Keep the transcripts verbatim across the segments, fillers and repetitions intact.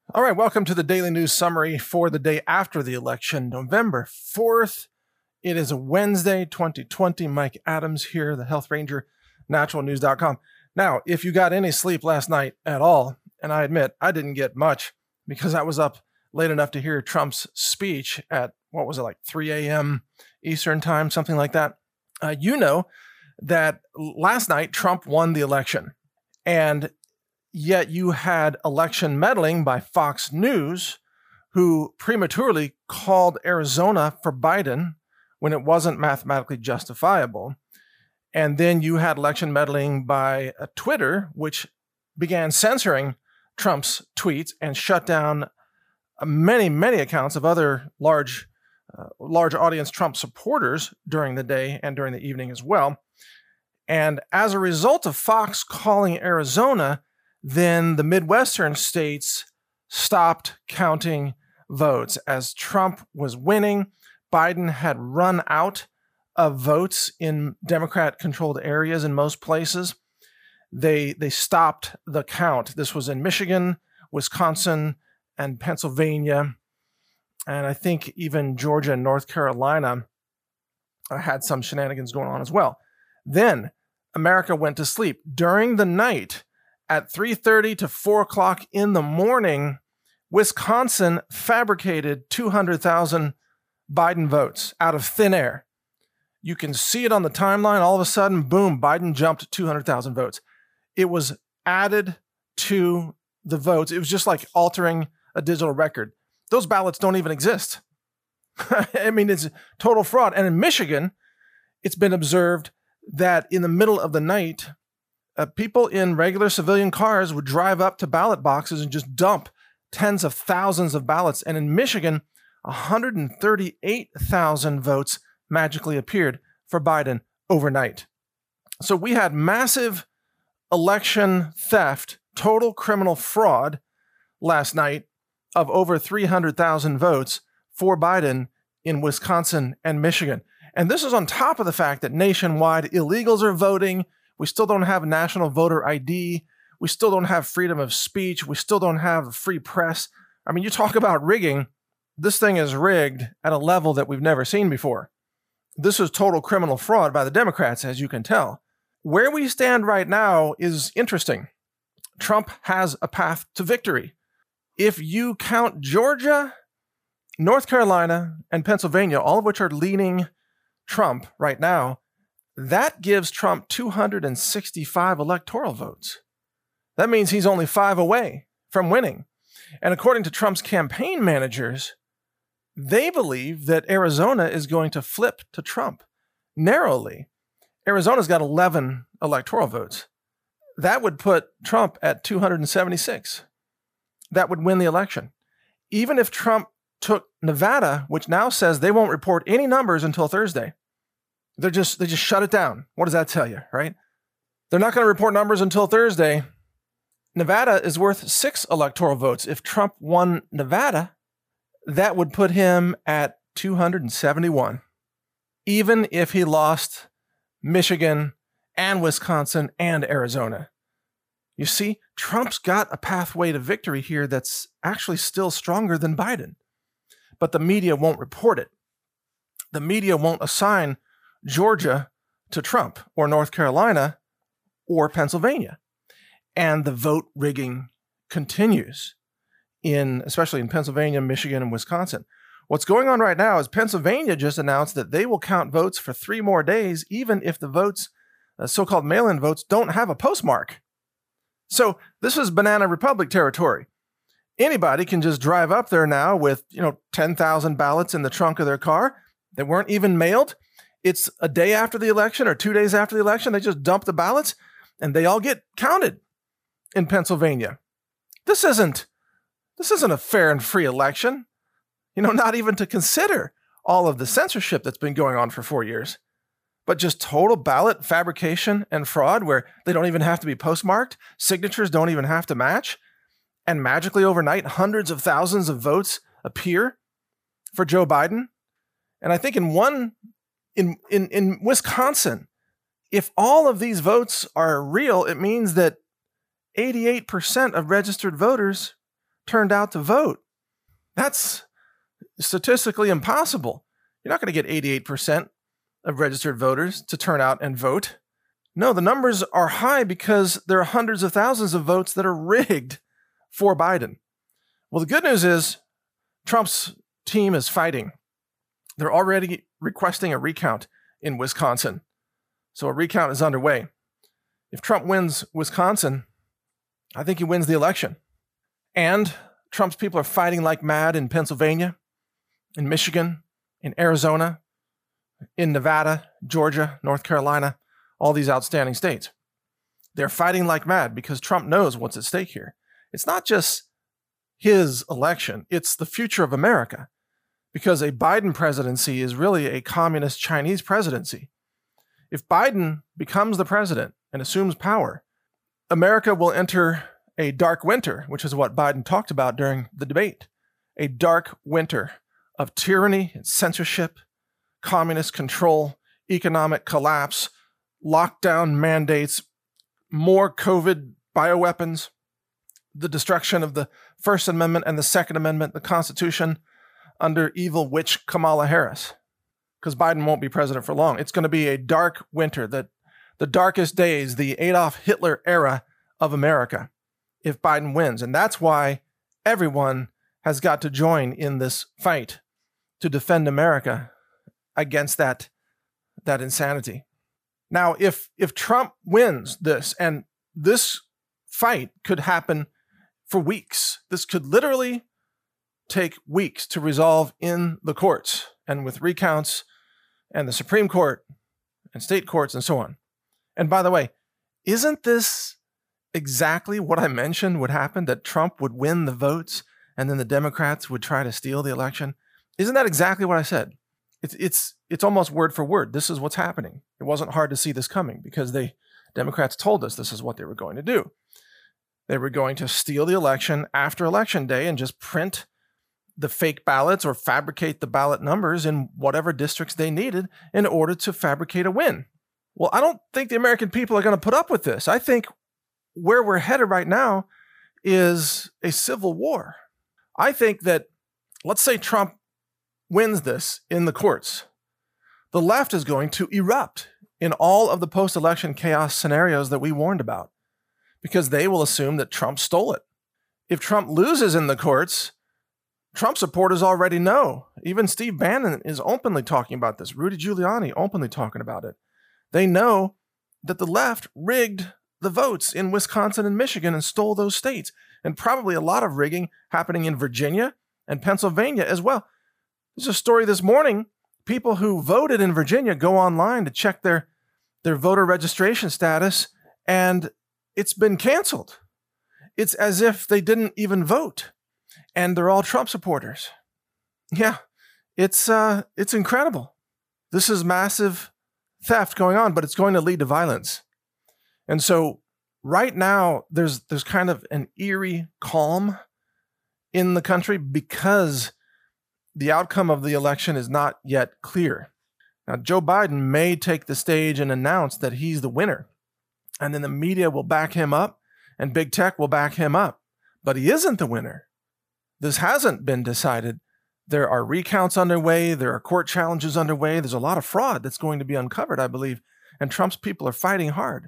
All right, welcome to the Daily News Summary for the day after the election, November fourth. It is a Wednesday, twenty twenty. Mike Adams here, the Health Ranger, natural news dot com. Now, if you got any sleep last night at all, and I admit I didn't get much because I was up late enough to hear Trump's speech at, what was it, like three a.m. Eastern time, something like that, uh, you know that last night Trump won the election. And yet you had election meddling by Fox News, who prematurely called Arizona for Biden when it wasn't mathematically justifiable. And then you had election meddling by uh, Twitter, which began censoring Trump's tweets and shut down uh, many, many accounts of other large, uh, large audience Trump supporters during the day and during the evening as well. And as a result of Fox calling Arizona, then the Midwestern states stopped counting votes. As Trump was winning, Biden had run out of votes in Democrat-controlled areas in most places. They, they stopped the count. This was in Michigan, Wisconsin, and Pennsylvania. And I think even Georgia and North Carolina had some shenanigans going on as well. Then America went to sleep. During the night, at three thirty to four o'clock in the morning, Wisconsin fabricated two hundred thousand Biden votes out of thin air. You can see it on the timeline. All of a sudden, boom, Biden jumped two hundred thousand votes. It was added to the votes. It was just like altering a digital record. Those ballots don't even exist. I mean, it's total fraud. And in Michigan, it's been observed that in the middle of the night, Uh, people in regular civilian cars would drive up to ballot boxes and just dump tens of thousands of ballots. And in Michigan, one hundred thirty-eight thousand votes magically appeared for Biden overnight. So we had massive election theft, total criminal fraud last night of over three hundred thousand votes for Biden in Wisconsin and Michigan. And this is on top of the fact that nationwide illegals are voting. We still don't have national voter I D. We still don't have freedom of speech. We still don't have a free press. I mean, you talk about rigging. This thing is rigged at a level that we've never seen before. This is total criminal fraud by the Democrats, as you can tell. Where we stand right now is interesting. Trump has a path to victory. If you count Georgia, North Carolina, and Pennsylvania, all of which are leaning Trump right now, that gives Trump two hundred sixty-five electoral votes. That means he's only five away from winning. And according to Trump's campaign managers, they believe that Arizona is going to flip to Trump narrowly. Arizona's got eleven electoral votes. That would put Trump at two hundred seventy-six. That would win the election. Even if Trump took Nevada, which now says they won't report any numbers until Thursday, They're just they just shut it down. What does that tell you, right? They're not going to report numbers until Thursday. Nevada is worth six electoral votes. If Trump won Nevada, that would put him at two hundred seventy-one. Even if he lost Michigan and Wisconsin and Arizona. You see, Trump's got a pathway to victory here that's actually still stronger than Biden. But the media won't report it. The media won't assign Georgia to Trump, or North Carolina, or Pennsylvania. And the vote rigging continues, in especially in Pennsylvania, Michigan, and Wisconsin. What's going on right now is Pennsylvania just announced that they will count votes for three more days, even if the votes, uh, so-called mail-in votes, don't have a postmark. So this is Banana Republic territory. Anybody can just drive up there now with, you know, ten thousand ballots in the trunk of their car. They weren't even mailed. It's a day after the election or two days after the election. They just dump the ballots and they all get counted in Pennsylvania. This isn't, this isn't a fair and free election. You know, not even to consider all of the censorship that's been going on for four years, but just total ballot fabrication and fraud where they don't even have to be postmarked. Signatures don't even have to match. And magically overnight, hundreds of thousands of votes appear for Joe Biden. And I think in one In, in, in Wisconsin, if all of these votes are real, it means that eighty-eight percent of registered voters turned out to vote. That's statistically impossible. You're not going to get eighty-eight percent of registered voters to turn out and vote. No, the numbers are high because there are hundreds of thousands of votes that are rigged for Biden. Well, the good news is Trump's team is fighting. They're already requesting a recount in Wisconsin. So a recount is underway. If Trump wins Wisconsin, I think he wins the election. And Trump's people are fighting like mad in Pennsylvania, in Michigan, in Arizona, in Nevada, Georgia, North Carolina, all these outstanding states. They're fighting like mad because Trump knows what's at stake here. It's not just his election, it's the future of America. Because a Biden presidency is really a communist Chinese presidency. If Biden becomes the president and assumes power, America will enter a dark winter, which is what Biden talked about during the debate. A dark winter of tyranny and censorship, communist control, economic collapse, lockdown mandates, more COVID bioweapons, the destruction of the First Amendment and the Second Amendment, the Constitution, under evil witch Kamala Harris. Because Biden won't be president for long. It's going to be a dark winter, the, the darkest days, the Adolf Hitler era of America, if Biden wins. And that's why everyone has got to join in this fight to defend America against that, that insanity. Now, if if Trump wins this, and this fight could happen for weeks, this could literally take weeks to resolve in the courts and with recounts and the Supreme Court and state courts and so on. And by the way, isn't this exactly what I mentioned would happen, that Trump would win the votes and then the Democrats would try to steal the election? Isn't that exactly what I said? It's it's it's almost word for word. This is what's happening. It wasn't hard to see this coming because they Democrats told us this is what they were going to do. They were going to steal the election after Election Day and just print the fake ballots or fabricate the ballot numbers in whatever districts they needed in order to fabricate a win. Well, I don't think the American people are going to put up with this. I think where we're headed right now is a civil war. I think that, let's say Trump wins this in the courts, the left is going to erupt in all of the post-election chaos scenarios that we warned about, because they will assume that Trump stole it. If Trump loses in the courts, Trump supporters already know. Even Steve Bannon is openly talking about this. Rudy Giuliani openly talking about it. They know that the left rigged the votes in Wisconsin and Michigan and stole those states, and probably a lot of rigging happening in Virginia and Pennsylvania as well. There's a story this morning. People who voted in Virginia go online to check their, their voter registration status, and it's been canceled. It's as if they didn't even vote, and they're all Trump supporters. Yeah, it's uh, it's incredible. This is massive theft going on, but it's going to lead to violence. And so right now, there's there's kind of an eerie calm in the country because the outcome of the election is not yet clear. Now, Joe Biden may take the stage and announce that he's the winner, and then the media will back him up and big tech will back him up. But he isn't the winner. This hasn't been decided. There are recounts underway. There are court challenges underway. There's a lot of fraud that's going to be uncovered, I believe, and Trump's people are fighting hard.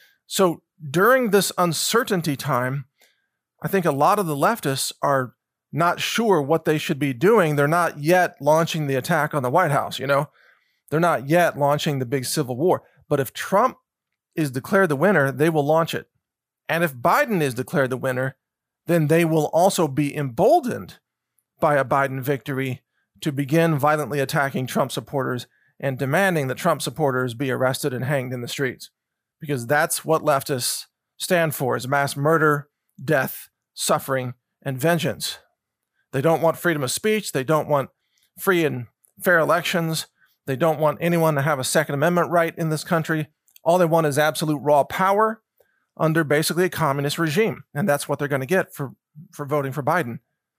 So during this uncertainty time, I think a lot of the leftists are not sure what they should be doing. They're not yet launching the attack on the White House, you know? They're not yet launching the big civil war. But if Trump is declared the winner, they will launch it. And if Biden is declared the winner, then they will also be emboldened by a Biden victory to begin violently attacking Trump supporters and demanding that Trump supporters be arrested and hanged in the streets. Because that's what leftists stand for, is mass murder, death, suffering, and vengeance. They don't want freedom of speech. They don't want free and fair elections. They don't want anyone to have a Second Amendment right in this country. All they want is absolute raw power under basically a communist regime. And that's what they're going to get for, for voting for Biden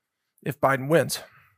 if Biden wins.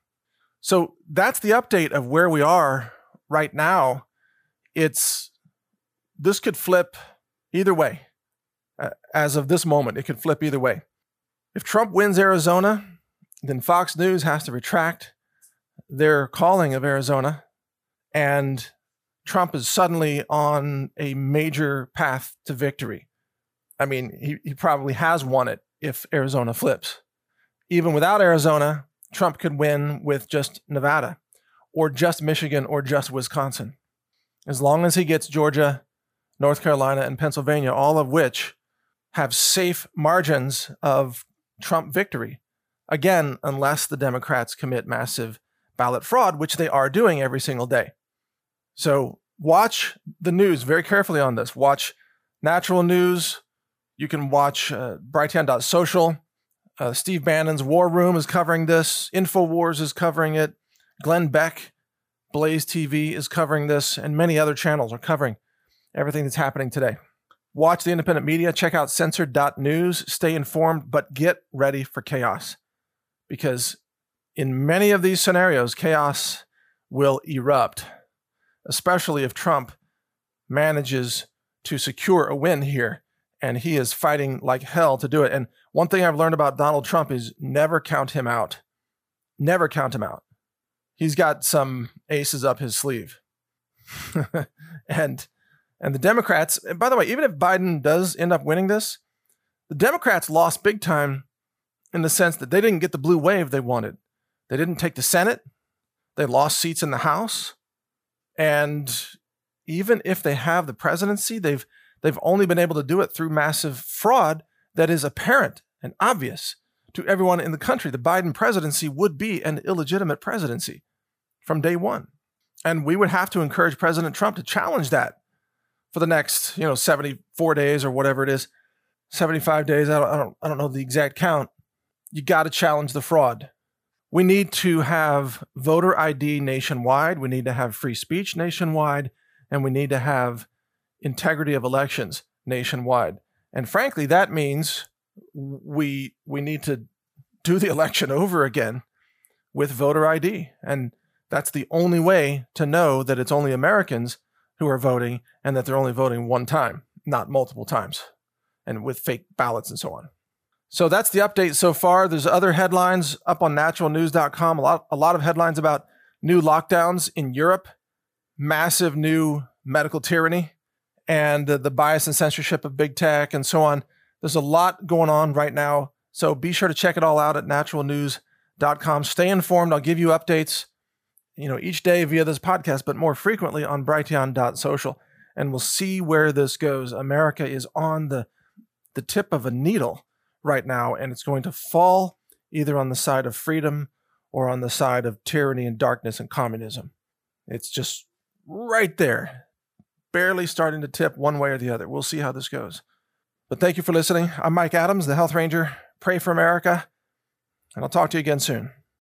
So that's the update of where we are right now. It's, this could flip either way. Uh, as of this moment, it could flip either way. If Trump wins Arizona, then Fox News has to retract their calling of Arizona, and Trump is suddenly on a major path to victory. I mean, he, he probably has won it if Arizona flips. Even without Arizona, Trump could win with just Nevada or just Michigan or just Wisconsin. As long as he gets Georgia, North Carolina, and Pennsylvania, all of which have safe margins of Trump victory. Again, unless the Democrats commit massive ballot fraud, which they are doing every single day. So watch the news very carefully on this. Watch Natural News. You can watch uh, Brighteon dot social. Uh, Steve Bannon's War Room is covering this. InfoWars is covering it. Glenn Beck, Blaze T V is covering this, and many other channels are covering everything that's happening today. Watch the independent media. Check out censored dot news. Stay informed, but get ready for chaos. Because in many of these scenarios, chaos will erupt, especially if Trump manages to secure a win here. And he is fighting like hell to do it. And one thing I've learned about Donald Trump is never count him out. Never count him out. He's got some aces up his sleeve. and and the Democrats, and by the way, even if Biden does end up winning this, the Democrats lost big time in the sense that they didn't get the blue wave they wanted. They didn't take the Senate. They lost seats in the House. And even if they have the presidency, they've they've only been able to do it through massive fraud that is apparent and obvious to everyone in the country. The Biden presidency would be an illegitimate presidency from day one. And we would have to encourage President Trump to challenge that for the next, you know, seventy-four days or whatever it is, seventy-five days. I don't, I don't, I don't know the exact count. You got to challenge the fraud. We need to have voter I D nationwide. We need to have free speech nationwide, and we need to have integrity of elections nationwide. And frankly, that means we we need to do the election over again with voter I D. And that's the only way to know that it's only Americans who are voting and that they're only voting one time, not multiple times, and with fake ballots and so on. So that's the update so far. There's other headlines up on natural news dot com. A lot, a lot of headlines about new lockdowns in Europe, massive new medical tyranny, and the, the bias and censorship of big tech and so on. There's a lot going on right now. So be sure to check it all out at natural news dot com. Stay informed. I'll give you updates, you know, each day via this podcast, but more frequently on brighteon dot social. And we'll see where this goes. America is on the, the tip of a needle right now, and it's going to fall either on the side of freedom or on the side of tyranny and darkness and communism. It's just right there, barely starting to tip one way or the other. We'll see how this goes. But thank you for listening. I'm Mike Adams, the Health Ranger. Pray for America, and I'll talk to you again soon.